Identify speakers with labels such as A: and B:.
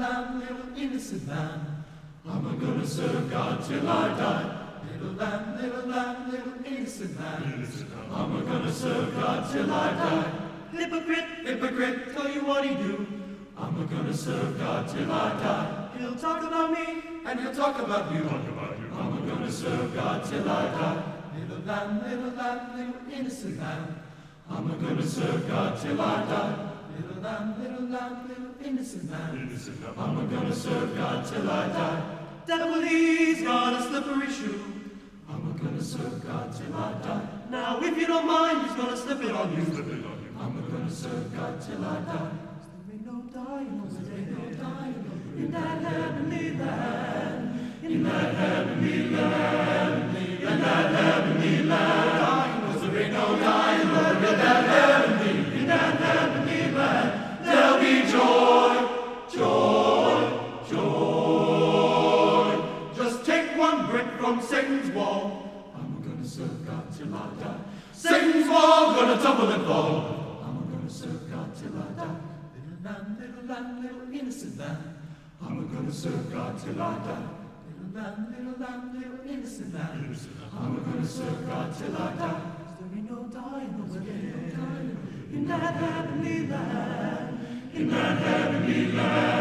A: lamb, little innocent lamb. I'm gonna serve God till I die. Little lamb, little innocent lamb. I'm gonna serve God till I die. Hypocrite, hypocrite, tell you what he do. I'm gonna serve God till I die. He'll talk about me, and he'll talk about you. I'm gonna serve God till I die. Little lamb, little innocent lamb. I'm gonna serve God till I die. Little lamb, little innocent lamb. I'm gonna serve God till I die. Devil, he's got a slippery shoe. I'm gonna serve God till I die. Now, if you don't mind, he's gonna slip it on you. I'm gonna serve God till I die. There ain't no dying, there ain't no dying in that heavenly land. In that heavenly land. In that heavenly land. There ain't no dying, Lord, in that heavenly land. There'll be joy, joy, joy. Just take one brick from Satan's wall. I'm gonna serve God till I die. Satan's wall gonna tumble and fall. I'm gonna serve God till I die. Little lamb, little innocent lamb. I'm gonna serve God till I die. Little lamb, little innocent lamb. I'm gonna serve God till I die. There ain't no dying away in that heavenly land. In that heavenly land.